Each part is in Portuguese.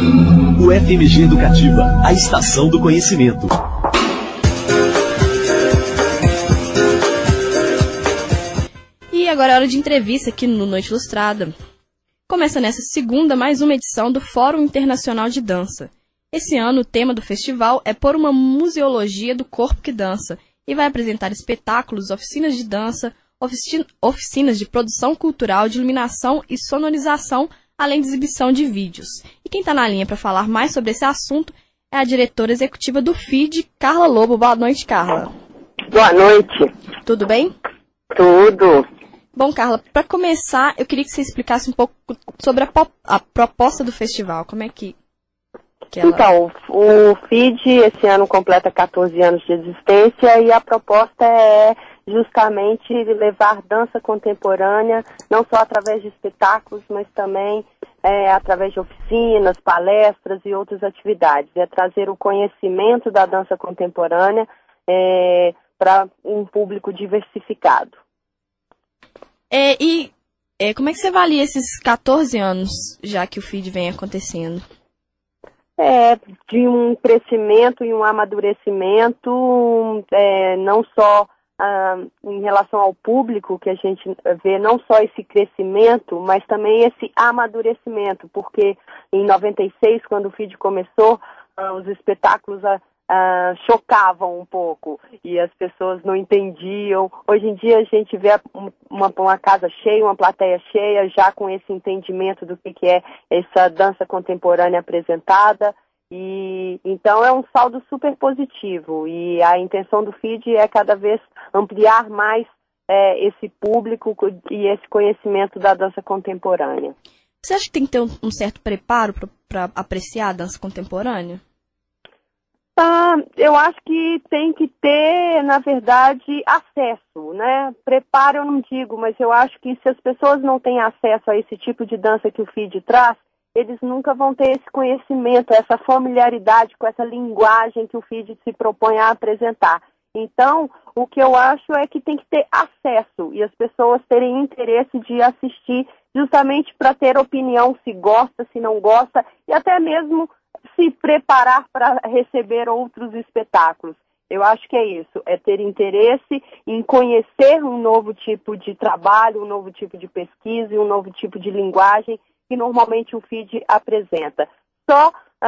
O FMG Educativa, a estação do conhecimento. E agora é hora de entrevista aqui no Noite Ilustrada. Começa nessa segunda mais uma edição do Fórum Internacional de Dança. Esse ano o tema do festival é Por uma Museologia do Corpo que Dança e vai apresentar espetáculos, oficinas de dança, oficinas de produção cultural, de iluminação e sonorização, além de exibição de vídeos. E quem está na linha para falar mais sobre esse assunto é a diretora executiva do FID, Carla Lobo. Boa noite, Carla. Boa noite. Tudo bem? Tudo. Bom, Carla, para começar, eu queria que você explicasse um pouco sobre a proposta do festival. Como é que ela... Então, o FID esse ano completa 14 anos de existência e a proposta é justamente levar dança contemporânea, não só através de espetáculos, mas também através de oficinas, palestras e outras atividades. É trazer o conhecimento da dança contemporânea para um público diversificado. Como é que você avalia esses 14 anos já que o FID vem acontecendo? De um crescimento e um amadurecimento, não só em relação ao público, que a gente vê não só esse crescimento, mas também esse amadurecimento, porque em 96, quando o FID começou, os espetáculos chocavam um pouco e as pessoas não entendiam. Hoje em dia a gente vê uma casa cheia, uma plateia cheia, já com esse entendimento do que é essa dança contemporânea apresentada. E então é um saldo super positivo e a intenção do FID é cada vez ampliar mais esse público e esse conhecimento da dança contemporânea. Você acha que tem que ter um certo preparo para apreciar a dança contemporânea? Eu acho que tem que ter, na verdade, acesso, né? Preparo eu não digo, mas eu acho que se as pessoas não têm acesso a esse tipo de dança que o FID traz, eles nunca vão ter esse conhecimento, essa familiaridade com essa linguagem que o FID se propõe a apresentar. Então, o que eu acho é que tem que ter acesso e as pessoas terem interesse de assistir justamente para ter opinião se gosta, se não gosta e até mesmo se preparar para receber outros espetáculos. Eu acho que é isso, é ter interesse em conhecer um novo tipo de trabalho, um novo tipo de pesquisa e um novo tipo de linguagem que normalmente o FID apresenta. Só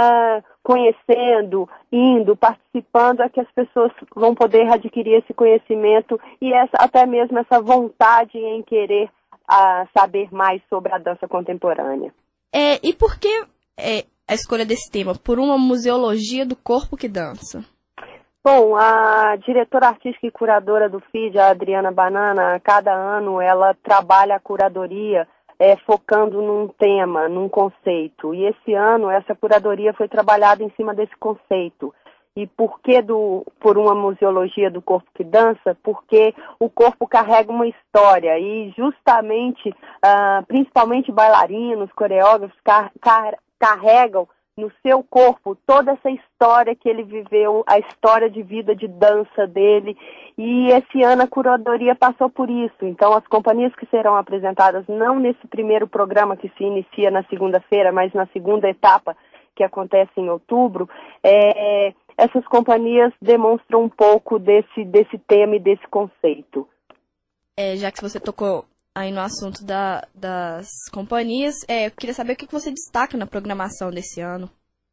conhecendo, indo, participando, é que as pessoas vão poder adquirir esse conhecimento e até mesmo essa vontade em querer saber mais sobre a dança contemporânea. E por que a escolha desse tema, por uma museologia do corpo que dança? Bom, a diretora artística e curadora do FID, a Adriana Banana, a cada ano ela trabalha a curadoria focando num tema, num conceito. E esse ano essa curadoria foi trabalhada em cima desse conceito. E por que por uma museologia do corpo que dança? Porque o corpo carrega uma história e justamente, principalmente bailarinos, coreógrafos, carregam no seu corpo toda essa história que ele viveu, a história de vida, de dança dele. E esse ano a curadoria passou por isso. Então as companhias que serão apresentadas, não nesse primeiro programa que se inicia na segunda-feira, mas na segunda etapa, que acontece em outubro, essas companhias demonstram um pouco desse tema e desse conceito. Já que você tocou aí no assunto das companhias, eu queria saber o que você destaca na programação desse ano.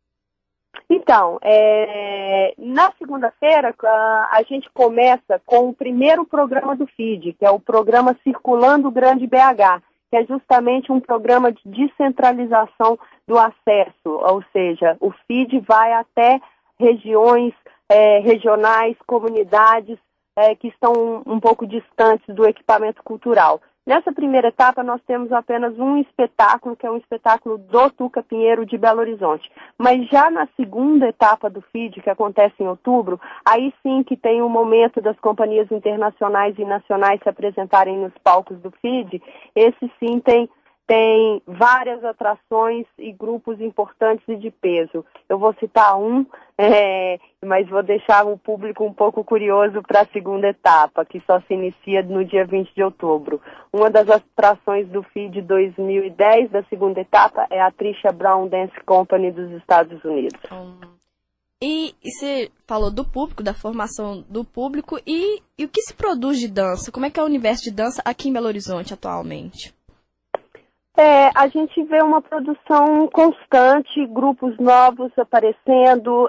Então, na segunda-feira a gente começa com o primeiro programa do FID, que é o programa Circulando o Grande BH, que é justamente um programa de descentralização do acesso, ou seja, o FID vai até regiões regionais, comunidades que estão um pouco distantes do equipamento cultural. Nessa primeira etapa, nós temos apenas um espetáculo, que é um espetáculo do Tuca Pinheiro de Belo Horizonte. Mas já na segunda etapa do FID, que acontece em outubro, aí sim que tem o momento das companhias internacionais e nacionais se apresentarem nos palcos do FID. Esse sim tem tem várias atrações e grupos importantes e de peso. Eu vou citar um, mas vou deixar o público um pouco curioso para a segunda etapa, que só se inicia no dia 20 de outubro. Uma das atrações do FIDE 2010, da segunda etapa, é a Trisha Brown Dance Company dos Estados Unidos. E você falou do público, da formação do público, e o que se produz de dança? Como é que é o universo de dança aqui em Belo Horizonte atualmente? A gente vê uma produção constante, grupos novos aparecendo,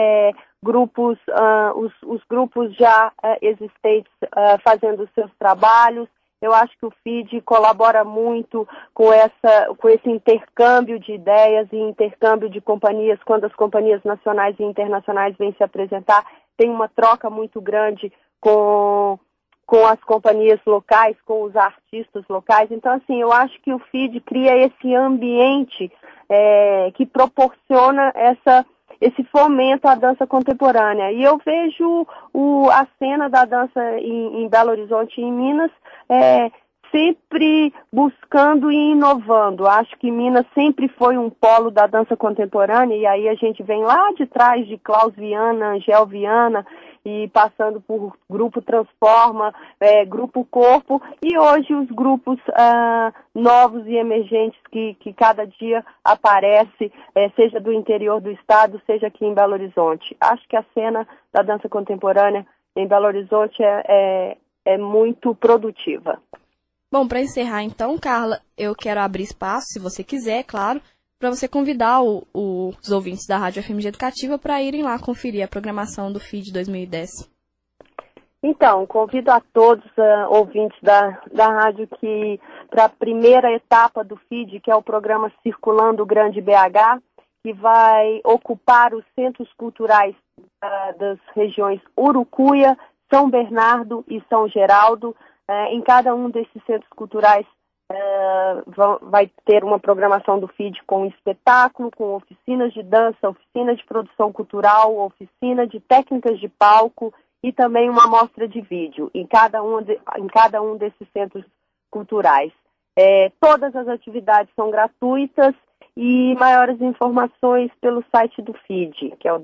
os grupos já existentes fazendo os seus trabalhos. Eu acho que o FIDE colabora muito com esse intercâmbio de ideias e intercâmbio de companhias. Quando as companhias nacionais e internacionais vêm se apresentar, tem uma troca muito grande com as companhias locais, com os artistas locais. Então, assim, eu acho que o FIDE cria esse ambiente que proporciona esse fomento à dança contemporânea. E eu vejo a cena da dança em Belo Horizonte e em Minas sempre buscando e inovando. Acho que Minas sempre foi um polo da dança contemporânea, e aí a gente vem lá de trás de Klaus Viana, Angel Viana, e passando por Grupo Transforma, Grupo Corpo, e hoje os grupos novos e emergentes que cada dia aparece, seja do interior do estado, seja aqui em Belo Horizonte. Acho que a cena da dança contemporânea em Belo Horizonte é muito produtiva. Bom, para encerrar então, Carla, eu quero abrir espaço, se você quiser, claro, para você convidar os ouvintes da Rádio FMG Educativa para irem lá conferir a programação do FIDE 2010. Então, convido a todos ouvintes da rádio que para a primeira etapa do FIDE, que é o programa Circulando o Grande BH, que vai ocupar os centros culturais das regiões Urucuia, São Bernardo e São Geraldo. Em cada um desses centros culturais vai ter uma programação do FIDE com espetáculo, com oficinas de dança, oficina de produção cultural, oficina de técnicas de palco e também uma mostra de vídeo em cada um desses centros culturais. Todas as atividades são gratuitas e maiores informações pelo site do FIDE, que é o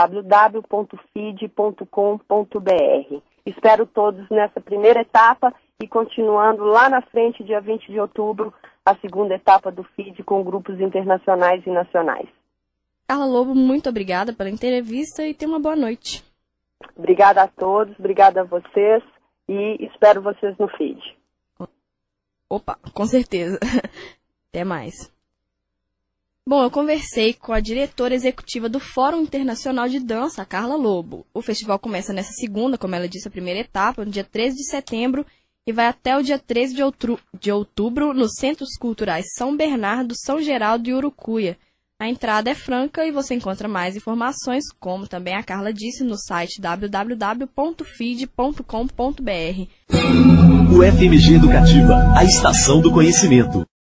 www.fide.com.br. Espero todos nessa primeira etapa e continuando lá na frente, dia 20 de outubro, a segunda etapa do FIDE com grupos internacionais e nacionais. Carla Lobo, muito obrigada pela entrevista e tenha uma boa noite. Obrigada a todos, obrigada a vocês e espero vocês no FIDE. Opa, com certeza. Até mais. Bom, eu conversei com a diretora executiva do Fórum Internacional de Dança, a Carla Lobo. O festival começa nessa segunda, como ela disse, a primeira etapa, no dia 13 de setembro, e vai até o dia 13 de outubro nos Centros Culturais São Bernardo, São Geraldo e Urucuia. A entrada é franca e você encontra mais informações, como também a Carla disse, no site www.fide.com.br. O FMG Educativa, a estação do conhecimento.